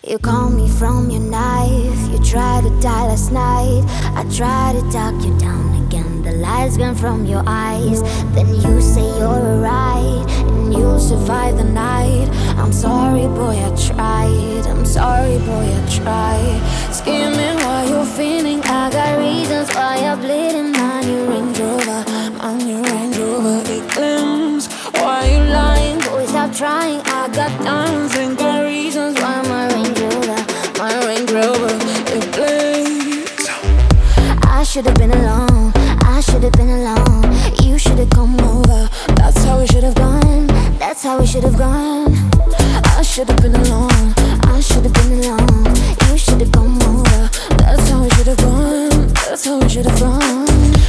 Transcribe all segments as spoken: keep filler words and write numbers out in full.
You call me from your knife. You tried to die last night. I tried to talk you down again. The lights gone from your eyes. Then you say you're alright and you'll survive the night. I'm sorry, boy, I tried. I'm sorry, boy, I tried. Screaming while you're feeling. I got reasons why you're bleeding. On your Range Rover, on your Range Rover, it glims. Why you lying? Boy, stop trying. I got diamonds and got reasons why my Range Rover, my Range Rover, it blades. I should've been alone. I should've been alone. You should've come over. That's how it should've gone. That's how it should've gone. I should've been alone. I should've been alone. You should've come over. That's how it should've gone. That's how it should've gone.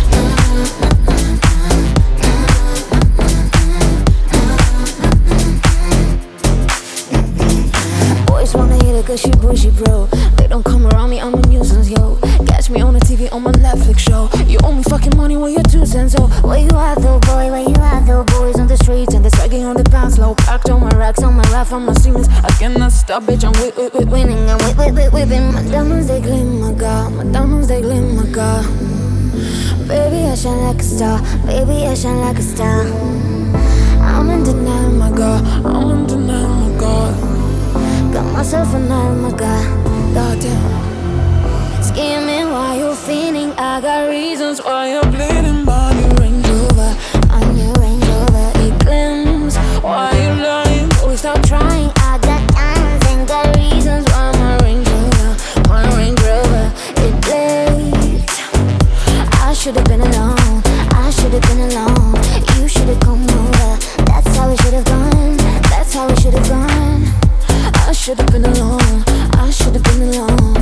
Boys wanna hit it cause she bushy, bro. They don't come around me, I'm a nuisance, yo. Catch me on the T V on my Netflix show. You owe me fucking money when you're two cents, oh. Where you at though, boy? Where you at though? Boys on the streets and they're swagging on the bounce low. Packed on my racks, on my rap, on my Siemens. I cannot stop, bitch, I'm whip, whip, whip, winning. I'm whip, whip, whip, whipping. My diamonds, they glimmer, God. My diamonds, they glimmer, God. Baby, I shine like a star. Baby, I shine like a star. I'm in denial, my God. I'm in denial, my God. Got myself a night, my God. Goddamn. Scheming while you're feeling. I got reasons why you're bleeding. On your Range Rover, on your Range Rover, it glims. Why you lying? Boy, stop trying. I got diamonds and got reasons why my Range Rover, my Range Rover, it blades. I should've been alone. I should've been alone. You should've come over. That's how it should've gone. That's how it should've gone. I should've been alone. I should've been alone.